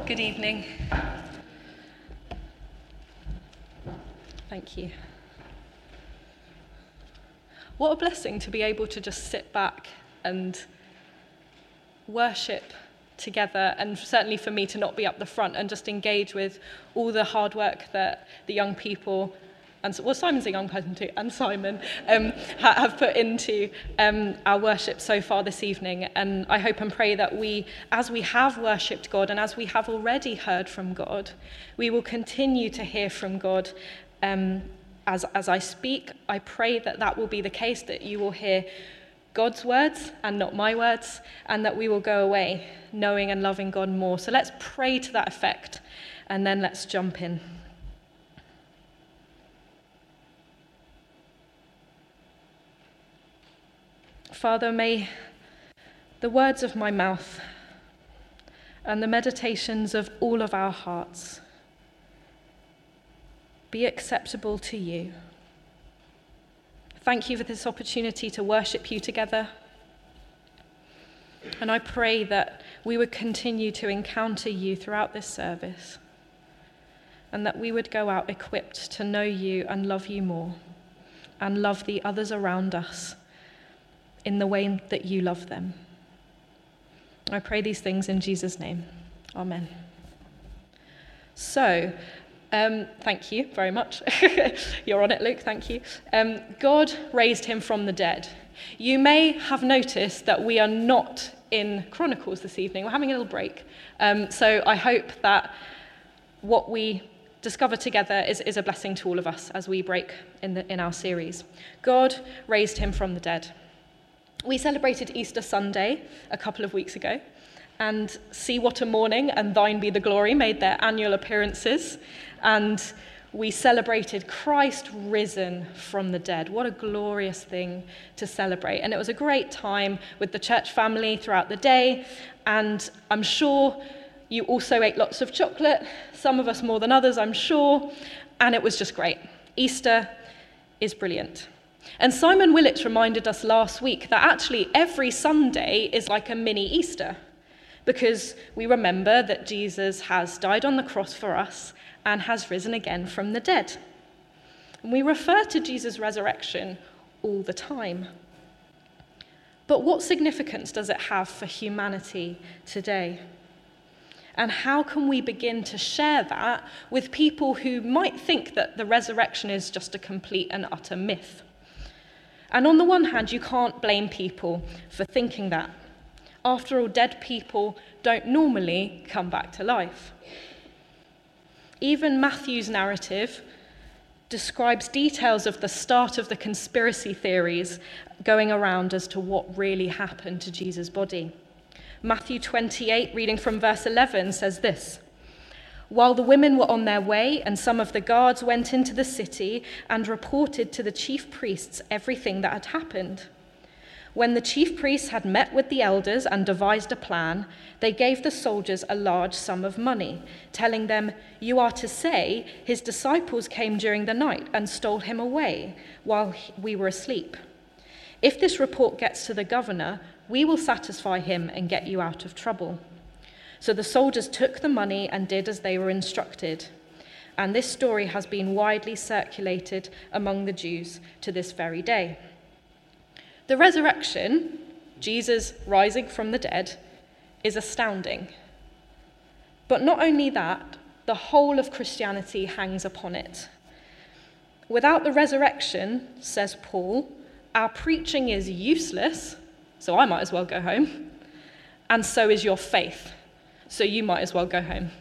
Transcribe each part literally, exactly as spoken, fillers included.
Good evening. Thank you. What a blessing to be able to just sit back and worship together, and certainly for me to not be up the front and just engage with all the hard work that the young people, and well, Simon's a young person too, and Simon um, ha- have put into um, our worship so far this evening. And I hope and pray that we, as we have worshipped God and as we have already heard from God, we will continue to hear from God um, as, as I speak. I pray that that will be the case, that you will hear God's words and not my words, and that we will go away knowing and loving God more. So let's pray to that effect, and then let's jump in. Father, may the words of my mouth and the meditations of all of our hearts be acceptable to you. Thank you for this opportunity to worship you together. And I pray that we would continue to encounter you throughout this service, and that we would go out equipped to know you and love you more, and love the others around us in the way that you love them. I pray these things in Jesus' name. Amen. So, um, thank you very much. You're on it, Luke, thank you. Um, God raised him from the dead. You may have noticed that we are not in Chronicles this evening. We're having a little break. Um, so I hope that what we discover together is, is a blessing to all of us as we break in, the, in our series. God raised him from the dead. We celebrated Easter Sunday a couple of weeks ago, and See What a Morning and Thine Be the Glory made their annual appearances, and we celebrated Christ risen from the dead. What a glorious thing to celebrate. And it was a great time with the church family throughout the day, and I'm sure you also ate lots of chocolate, some of us more than others, I'm sure, and it was just great. Easter is brilliant. And Simon Willits reminded us last week that actually every Sunday is like a mini Easter, because we remember that Jesus has died on the cross for us and has risen again from the dead. And we refer to Jesus' resurrection all the time. But what significance does it have for humanity today? And how can we begin to share that with people who might think that the resurrection is just a complete and utter myth? And on the one hand, you can't blame people for thinking that. After all, dead people don't normally come back to life. Even Matthew's narrative describes details of the start of the conspiracy theories going around as to what really happened to Jesus' body. Matthew twenty-eight, reading from verse eleven, says this: "While the women were on their way, and some of the guards went into the city and reported to the chief priests everything that had happened. When the chief priests had met with the elders and devised a plan, they gave the soldiers a large sum of money, telling them, 'You are to say, his disciples came during the night and stole him away while we were asleep. If this report gets to the governor, we will satisfy him and get you out of trouble.' So the soldiers took the money and did as they were instructed. And this story has been widely circulated among the Jews to this very day." The resurrection, Jesus rising from the dead, is astounding. But not only that, the whole of Christianity hangs upon it. Without the resurrection, says Paul, our preaching is useless, so I might as well go home, and so is your faith. So you might as well go home.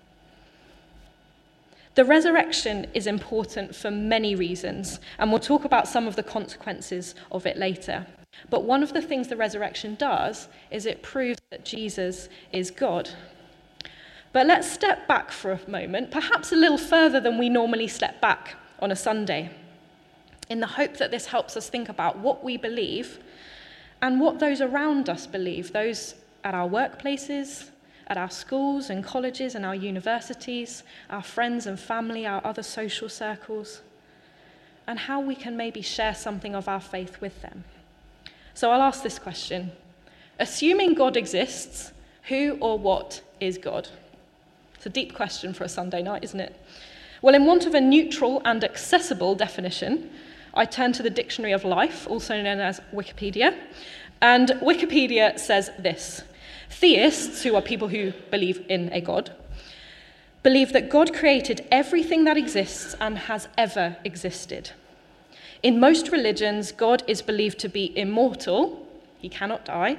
The resurrection is important for many reasons, and we'll talk about some of the consequences of it later. But one of the things the resurrection does is it proves that Jesus is God. But let's step back for a moment, perhaps a little further than we normally step back on a Sunday, in the hope that this helps us think about what we believe and what those around us believe, those at our workplaces, at our schools and colleges and our universities, our friends and family, our other social circles, and how we can maybe share something of our faith with them. So I'll ask this question. Assuming God exists, who or what is God? It's a deep question for a Sunday night, isn't it? Well, in want of a neutral and accessible definition, I turn to the Dictionary of Life, also known as Wikipedia, and Wikipedia says this: theists, who are people who believe in a God, believe that God created everything that exists and has ever existed. In most religions, God is believed to be immortal, he cannot die,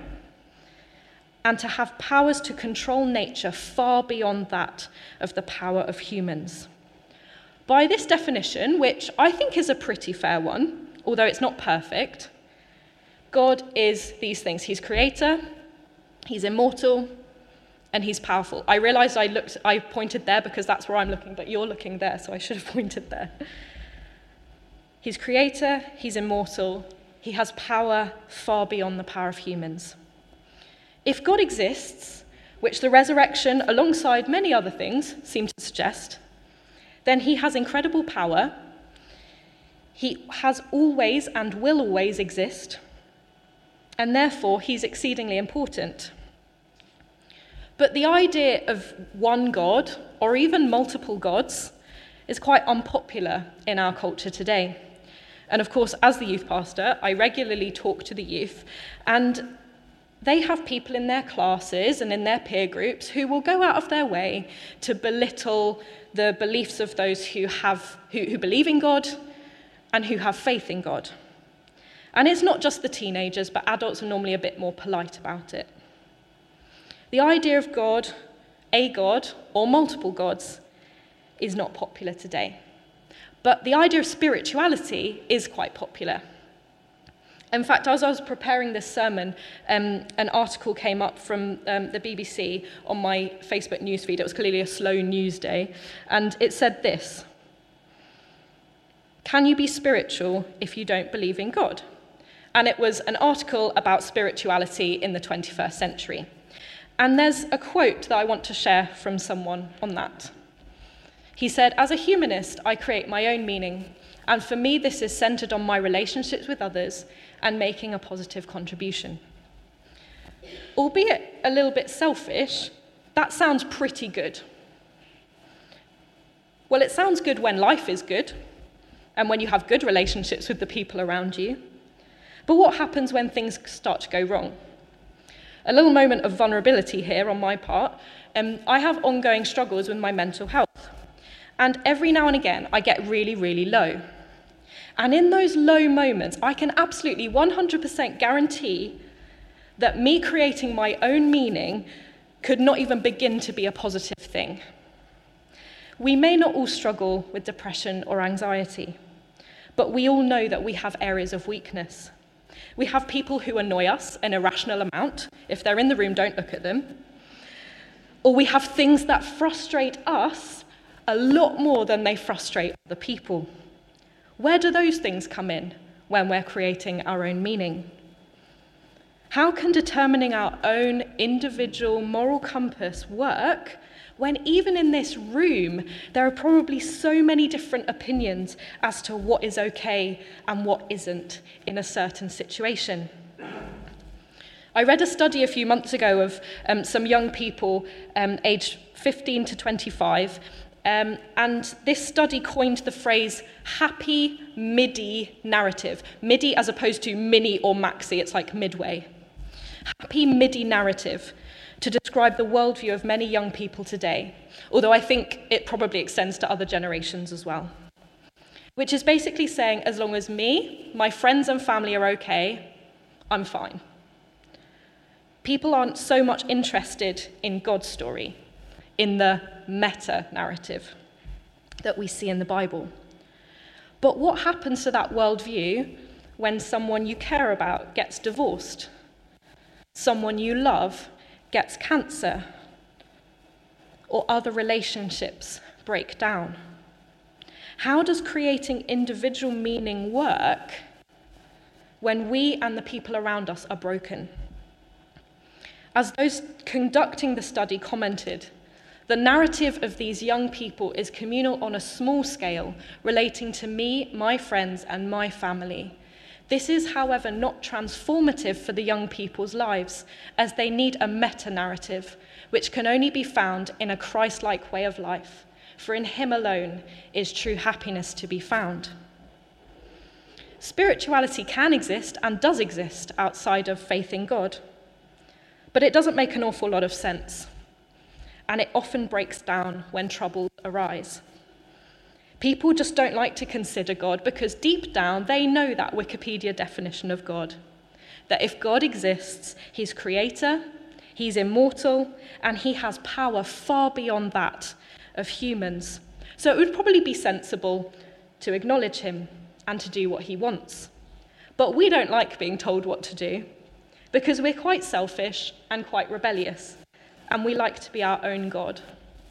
and to have powers to control nature far beyond that of the power of humans. By this definition, which I think is a pretty fair one, although it's not perfect, God is these things. He's creator, he's immortal, and he's powerful. I realized I looked, I pointed there because that's where I'm looking, but you're looking there, so I should have pointed there. He's creator, he's immortal, he has power far beyond the power of humans. If God exists, which the resurrection, alongside many other things, seem to suggest, then he has incredible power, he has always and will always exist, and therefore he's exceedingly important. But the idea of one God, or even multiple gods, is quite unpopular in our culture today. And of course, as the youth pastor, I regularly talk to the youth, and they have people in their classes and in their peer groups who will go out of their way to belittle the beliefs of those who have who, who believe in God and who have faith in God. And it's not just the teenagers, but adults are normally a bit more polite about it. The idea of God, a God, or multiple gods, is not popular today. But the idea of spirituality is quite popular. In fact, as I was preparing this sermon, um, an article came up from um, the B B C on my Facebook newsfeed. It was clearly a slow news day. And it said this: "Can you be spiritual if you don't believe in God?" And it was an article about spirituality in the twenty-first century. And there's a quote that I want to share from someone on that. He said, "As a humanist, I create my own meaning, and for me this is centered on my relationships with others and making a positive contribution." Albeit a little bit selfish, that sounds pretty good. Well, it sounds good when life is good, and when you have good relationships with the people around you. But what happens when things start to go wrong? A little moment of vulnerability here on my part. Um, I have ongoing struggles with my mental health. And every now and again, I get really, really low. And in those low moments, I can absolutely one hundred percent guarantee that me creating my own meaning could not even begin to be a positive thing. We may not all struggle with depression or anxiety, but we all know that we have areas of weakness. We have people who annoy us an irrational amount. If they're in the room, don't look at them. Or we have things that frustrate us a lot more than they frustrate other people. Where do those things come in when we're creating our own meaning? How can determining our own individual moral compass work when even in this room there are probably so many different opinions as to what is okay and what isn't in a certain situation? I read a study a few months ago of um, some young people um, aged fifteen to twenty-five, um, and this study coined the phrase happy MIDI narrative. MIDI as opposed to mini or maxi, it's like midway. Happy MIDI narrative to describe the worldview of many young people today, although I think it probably extends to other generations as well. Which is basically saying, as long as me, my friends and family are okay, I'm fine. People aren't so much interested in God's story, in the meta-narrative that we see in the Bible. But what happens to that worldview when someone you care about gets divorced? Someone you love gets cancer? Or other relationships break down? How does creating individual meaning work when we and the people around us are broken? As those conducting the study commented, the narrative of these young people is communal on a small scale, relating to me, my friends, and my family. This is, however, not transformative for the young people's lives, as they need a meta-narrative, which can only be found in a Christ-like way of life, for in him alone is true happiness to be found. Spirituality can exist and does exist outside of faith in God, but it doesn't make an awful lot of sense, and it often breaks down when troubles arise. People just don't like to consider God because deep down they know that Wikipedia definition of God, that if God exists, he's creator, he's immortal, and he has power far beyond that of humans. So it would probably be sensible to acknowledge him and to do what he wants. But we don't like being told what to do because we're quite selfish and quite rebellious, and we like to be our own God.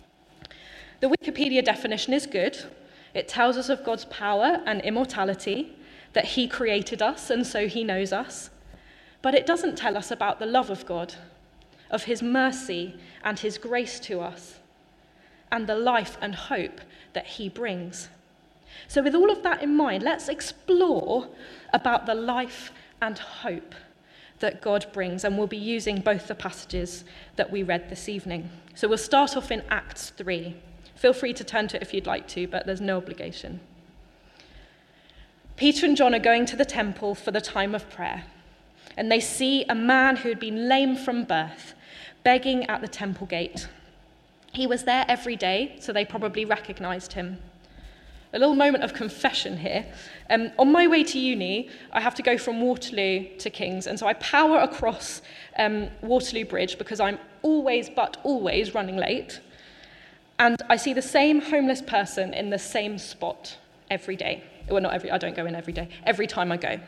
The Wikipedia definition is good. It tells us of God's power and immortality, that he created us and so he knows us. But it doesn't tell us about the love of God, of his mercy and his grace to us, and the life and hope that he brings. So with all of that in mind, let's explore about the life and hope that God brings, and we'll be using both the passages that we read this evening. So we'll start off in Acts three. Feel free to turn to it if you'd like to, but there's no obligation. Peter and John are going to the temple for the time of prayer, and they see a man who had been lame from birth, begging at the temple gate. He was there every day, so they probably recognized him. A little moment of confession here. Um, on my way to uni, I have to go from Waterloo to King's, and so I power across um, Waterloo Bridge because I'm always but always running late. And I see the same homeless person in the same spot every day. Well, not every, I don't go in every day, every time I go.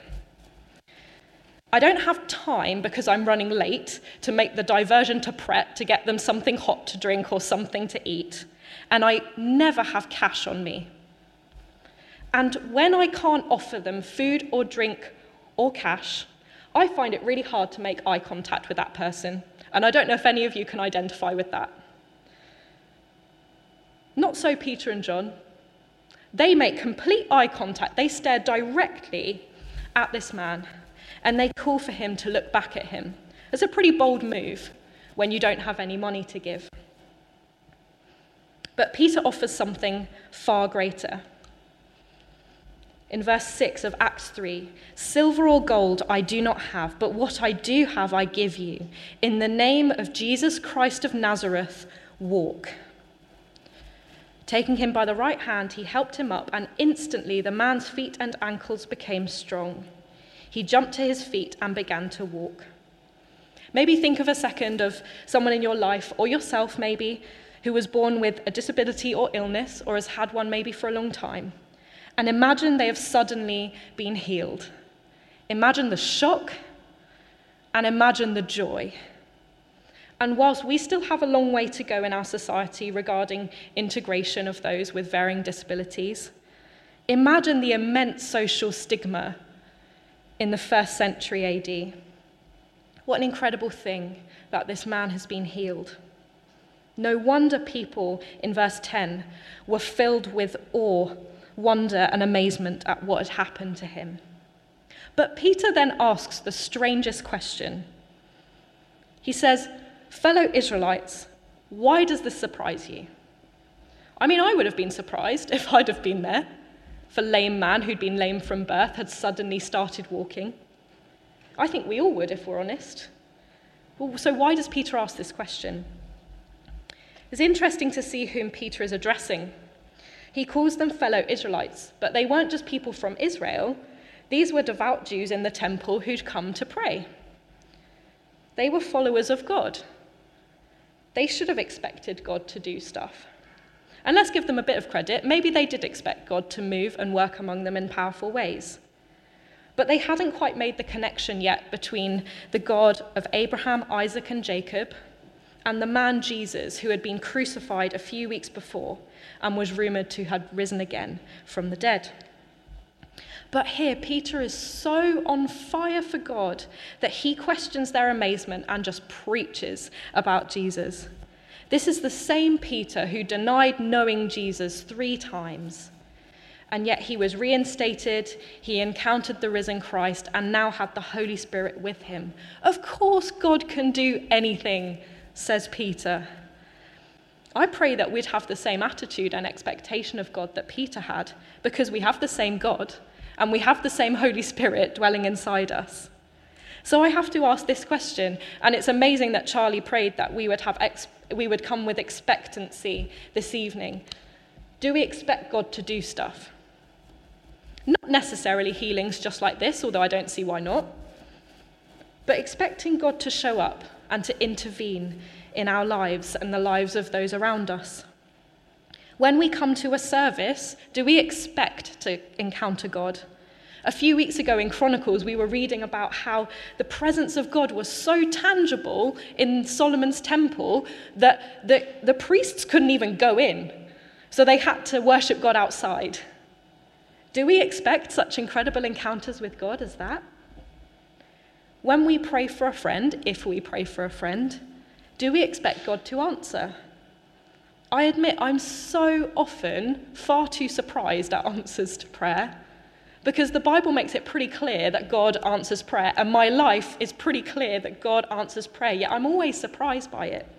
I don't have time, because I'm running late, to make the diversion to Pret to get them something hot to drink or something to eat. And I never have cash on me. And when I can't offer them food or drink or cash, I find it really hard to make eye contact with that person. And I don't know if any of you can identify with that. Not so Peter and John. They make complete eye contact. They stare directly at this man, and they call for him to look back at him. It's a pretty bold move when you don't have any money to give. But Peter offers something far greater. In verse six of Acts three, "Silver or gold I do not have, but what I do have I give you. In the name of Jesus Christ of Nazareth, walk." Taking him by the right hand, he helped him up, and instantly the man's feet and ankles became strong. He jumped to his feet and began to walk. Maybe think of a second of someone in your life, or yourself maybe, who was born with a disability or illness, or has had one maybe for a long time. And imagine they have suddenly been healed. Imagine the shock, and imagine the joy. And whilst we still have a long way to go in our society regarding integration of those with varying disabilities, imagine the immense social stigma in the first century A D. What an incredible thing that this man has been healed. No wonder people, in verse ten, were filled with awe, wonder, and amazement at what had happened to him. But Peter then asks the strangest question. He says, "Fellow Israelites, why does this surprise you?" I mean, I would have been surprised if I'd have been there. If a lame man who'd been lame from birth had suddenly started walking. I think we all would, if we're honest. Well, so why does Peter ask this question? It's interesting to see whom Peter is addressing. He calls them fellow Israelites, but they weren't just people from Israel. These were devout Jews in the temple who'd come to pray. They were followers of God. They should have expected God to do stuff. And let's give them a bit of credit. Maybe they did expect God to move and work among them in powerful ways. But they hadn't quite made the connection yet between the God of Abraham, Isaac, and Jacob and the man Jesus who had been crucified a few weeks before and was rumored to have risen again from the dead. But here, Peter is so on fire for God that he questions their amazement and just preaches about Jesus. This is the same Peter who denied knowing Jesus three times. And yet he was reinstated, he encountered the risen Christ, and now had the Holy Spirit with him. Of course God can do anything, says Peter. I pray that we'd have the same attitude and expectation of God that Peter had, because we have the same God, and we have the same Holy Spirit dwelling inside us. So I have to ask this question, and it's amazing that Charlie prayed that we would have ex- we would come with expectancy this evening. Do we expect God to do stuff? Not necessarily healings just like this, although I don't see why not, but expecting God to show up and to intervene in our lives and the lives of those around us. When we come to a service, do we expect to encounter God? A few weeks ago in Chronicles, we were reading about how the presence of God was so tangible in Solomon's temple that the, the priests couldn't even go in, so they had to worship God outside. Do we expect such incredible encounters with God as that? When we pray for a friend, if we pray for a friend, do we expect God to answer? I admit I'm so often far too surprised at answers to prayer, because the Bible makes it pretty clear that God answers prayer, and my life is pretty clear that God answers prayer, yet I'm always surprised by it.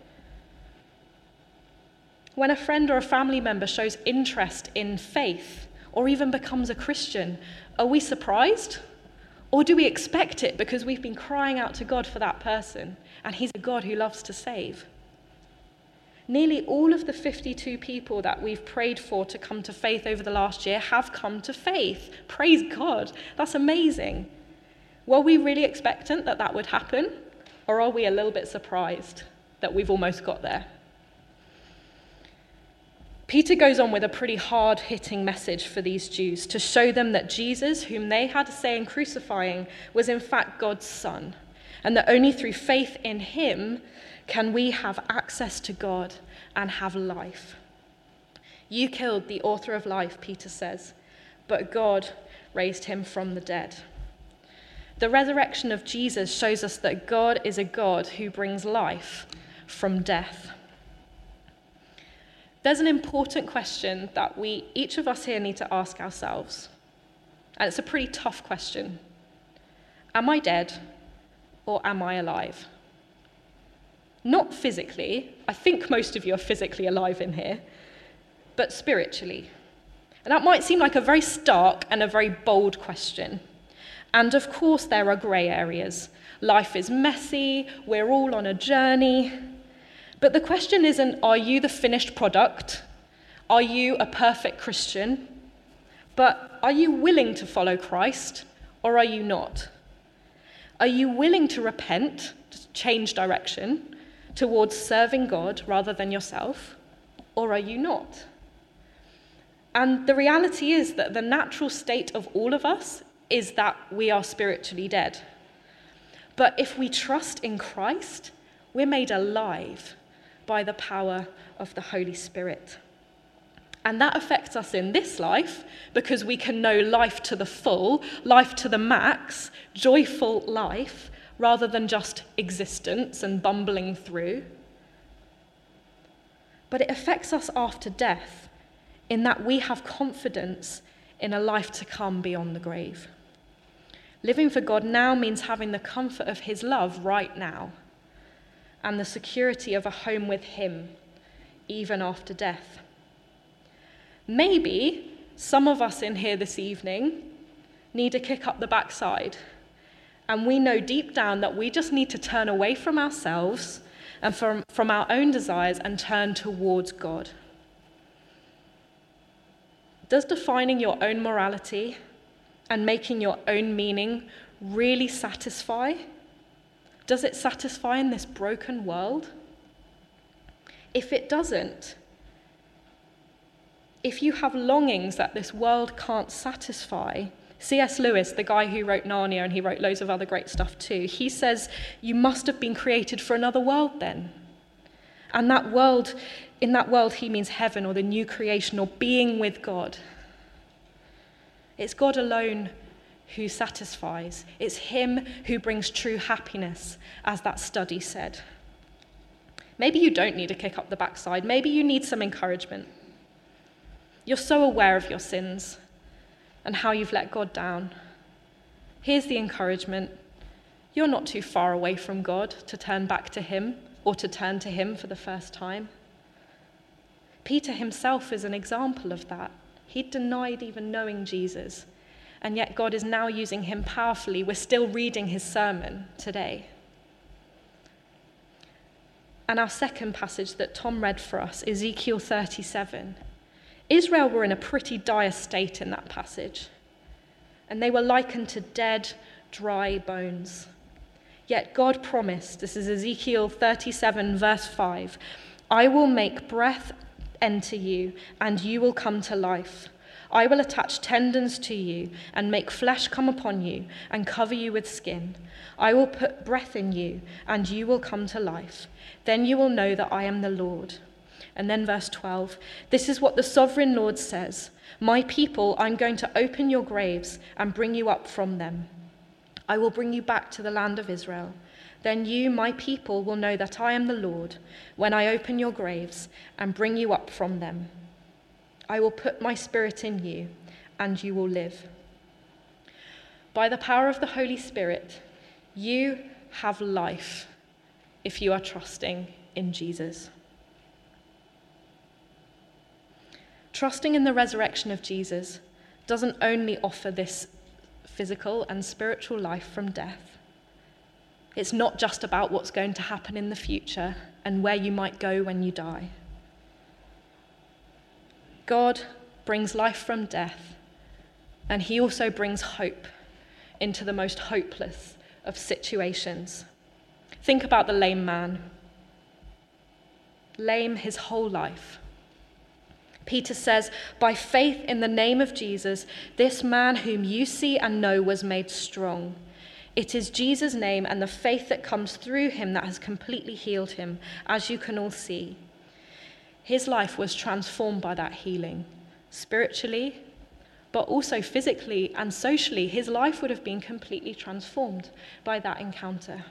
When a friend or a family member shows interest in faith, or even becomes a Christian, are we surprised? Or do we expect it because we've been crying out to God for that person, and he's a God who loves to save? Nearly all of the fifty-two people that we've prayed for to come to faith over the last year have come to faith. Praise God. That's amazing. Were we really expectant that that would happen? Or are we a little bit surprised that we've almost got there? Peter goes on with a pretty hard-hitting message for these Jews to show them that Jesus, whom they had a say in crucifying, was in fact God's Son, and that only through faith in him can we have access to God and have life. You killed the author of life, Peter says, but God raised him from the dead. The resurrection of Jesus shows us that God is a God who brings life from death. There's an important question that we, each of us here, need to ask ourselves. And it's a pretty tough question. Am I dead or am I alive? Not physically. I think most of you are physically alive in here, but spiritually. And that might seem like a very stark and a very bold question. And of course, there are grey areas. Life is messy. We're all on a journey. But the question isn't, are you the finished product? Are you a perfect Christian? But are you willing to follow Christ, or are you not? Are you willing to repent, to change direction, towards serving God rather than yourself, or are you not? And the reality is that the natural state of all of us is that we are spiritually dead. But if we trust in Christ, we're made alive by the power of the Holy Spirit. And that affects us in this life because we can know life to the full, life to the max, joyful life, rather than just existence and bumbling through. But it affects us after death in that we have confidence in a life to come beyond the grave. Living for God now means having the comfort of his love right now, and the security of a home with him, even after death. Maybe some of us in here this evening need a kick up the backside, and we know deep down that we just need to turn away from ourselves and from, from our own desires and turn towards God. Does defining your own morality and making your own meaning really satisfy? Does it satisfy in this broken world? If it doesn't, if you have longings that this world can't satisfy, C S Lewis, the guy who wrote Narnia, and he wrote loads of other great stuff too, he says you must have been created for another world then. And that world, in that world he means heaven or the new creation or being with God. It's God alone who satisfies. It's him who brings true happiness, as that study said. Maybe you don't need a kick up the backside. Maybe you need some encouragement. You're so aware of your sins. and how you've let God down. Here's the encouragement. You're not too far away from God to turn back to him or to turn to him for the first time. Peter himself is an example of that. He denied even knowing Jesus, and yet God is now using him powerfully. We're still reading his sermon today. And our second passage that Tom read for us, Ezekiel thirty-seven. Israel were in a pretty dire state in that passage, and they were likened to dead, dry bones. Yet God promised, this is Ezekiel thirty-seven, verse five, I will make breath enter you, and you will come to life. I will attach tendons to you and make flesh come upon you and cover you with skin. I will put breath in you, and you will come to life. Then you will know that I am the Lord. And then verse twelve, this is what the sovereign Lord says. My people, I'm going to open your graves and bring you up from them. I will bring you back to the land of Israel. Then you, my people, will know that I am the Lord when I open your graves and bring you up from them. I will put my spirit in you, and you will live. By the power of the Holy Spirit, you have life if you are trusting in Jesus. Trusting in the resurrection of Jesus doesn't only offer this physical and spiritual life from death. It's not just about what's going to happen in the future and where you might go when you die. God brings life from death, and he also brings hope into the most hopeless of situations. Think about the lame man. Lame his whole life. Peter says, by faith in the name of Jesus, this man whom you see and know was made strong. It is Jesus' name and the faith that comes through him that has completely healed him, as you can all see. His life was transformed by that healing, spiritually, but also physically and socially. His life would have been completely transformed by that encounter.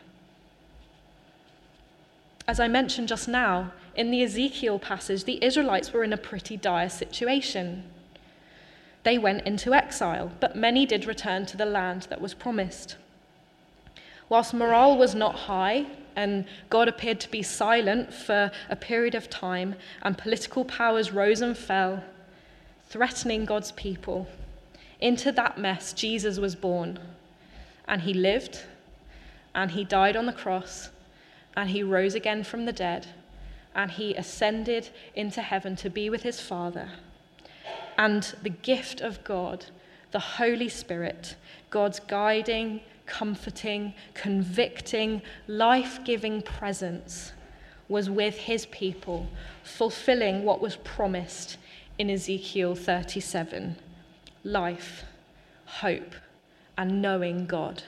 As I mentioned just now, in the Ezekiel passage, the Israelites were in a pretty dire situation. They went into exile, but many did return to the land that was promised. Whilst morale was not high, and God appeared to be silent for a period of time, and political powers rose and fell, threatening God's people, into that mess Jesus was born. And he lived, and he died on the cross, and he rose again from the dead, and he ascended into heaven to be with his Father. And the gift of God, the Holy Spirit, God's guiding, comforting, convicting, life-giving presence, was with his people, fulfilling what was promised in Ezekiel thirty-seven, life, hope, and knowing God.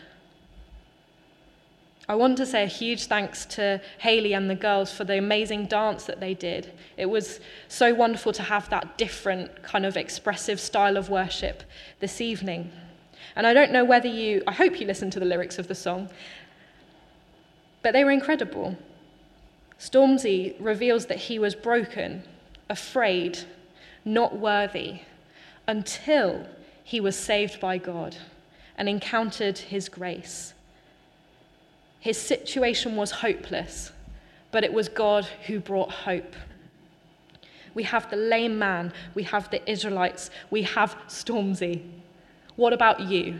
I want to say a huge thanks to Hayley and the girls for the amazing dance that they did. It was so wonderful to have that different kind of expressive style of worship this evening. And I don't know whether you, I hope you listened to the lyrics of the song, but they were incredible. Stormzy reveals that he was broken, afraid, not worthy, until he was saved by God and encountered his grace. His situation was hopeless, but it was God who brought hope. We have the lame man, we have the Israelites, we have Stormzy. What about you?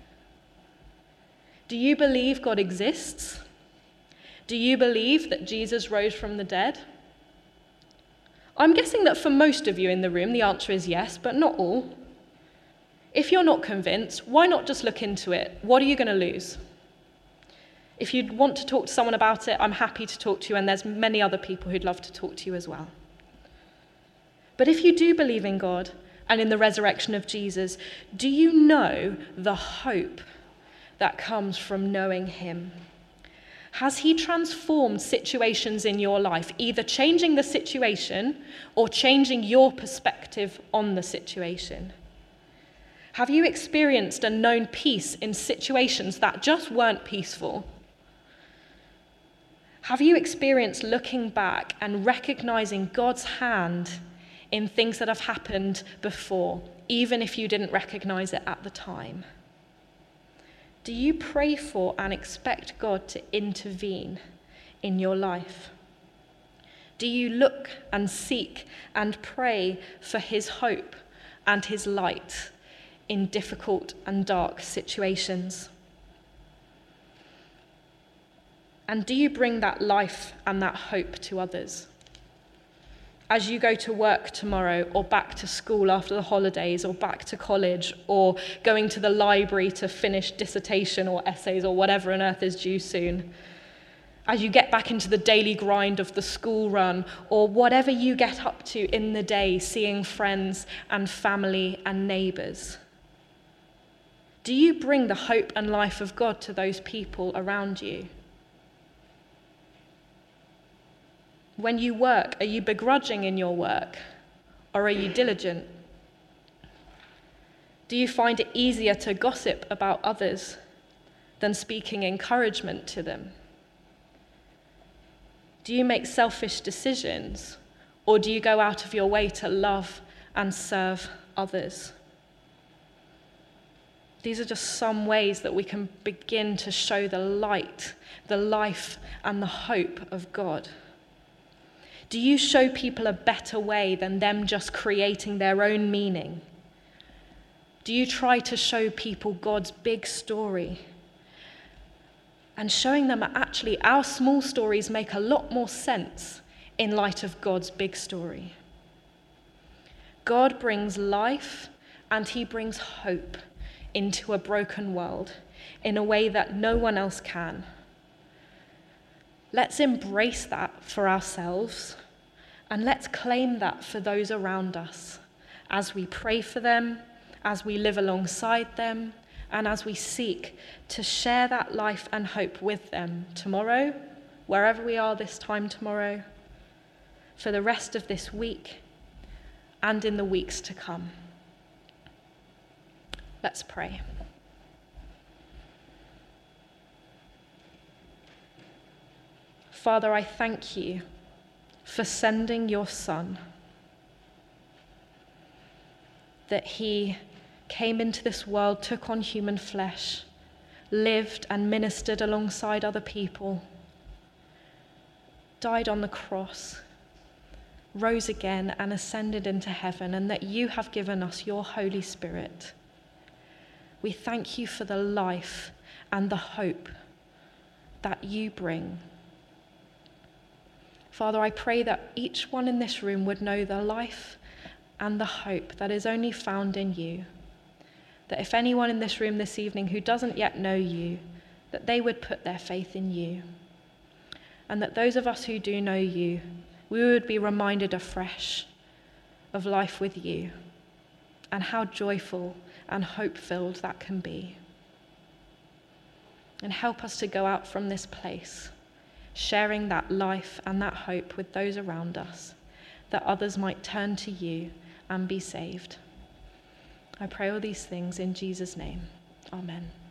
Do you believe God exists? Do you believe that Jesus rose from the dead? I'm guessing that for most of you in the room, the answer is yes, but not all. If you're not convinced, why not just look into it? What are you going to lose? If you want to talk to someone about it, I'm happy to talk to you, and there's many other people who'd love to talk to you as well. But if you do believe in God and in the resurrection of Jesus, do you know the hope that comes from knowing him? Has he transformed situations in your life, either changing the situation or changing your perspective on the situation? Have you experienced and known peace in situations that just weren't peaceful? Have you experienced looking back and recognizing God's hand in things that have happened before, even if you didn't recognize it at the time? Do you pray for and expect God to intervene in your life? Do you look and seek and pray for his hope and his light in difficult and dark situations? And do you bring that life and that hope to others? As you go to work tomorrow, or back to school after the holidays, or back to college, or going to the library to finish dissertation or essays or whatever on earth is due soon, as you get back into the daily grind of the school run, or whatever you get up to in the day, seeing friends and family and neighbours, do you bring the hope and life of God to those people around you? When you work, are you begrudging in your work, or are you diligent? Do you find it easier to gossip about others than speaking encouragement to them? Do you make selfish decisions, or do you go out of your way to love and serve others? These are just some ways that we can begin to show the light, the life, and the hope of God. Do you show people a better way than them just creating their own meaning? Do you try to show people God's big story? And showing them that actually our small stories make a lot more sense in light of God's big story. God brings life and he brings hope into a broken world in a way that no one else can. Let's embrace that for ourselves, and let's claim that for those around us as we pray for them, as we live alongside them, and as we seek to share that life and hope with them tomorrow, wherever we are this time tomorrow, for the rest of this week, and in the weeks to come. Let's pray. Father, I thank you for sending your Son, that he came into this world, took on human flesh, lived and ministered alongside other people, died on the cross, rose again and ascended into heaven, and that you have given us your Holy Spirit. We thank you for the life and the hope that you bring. Father, I pray that each one in this room would know the life and the hope that is only found in you. That if anyone in this room this evening who doesn't yet know you, that they would put their faith in you. And that those of us who do know you, we would be reminded afresh of life with you and how joyful and hope-filled that can be. And help us to go out from this place sharing that life and that hope with those around us, that others might turn to you and be saved. I pray all these things in Jesus' name. Amen.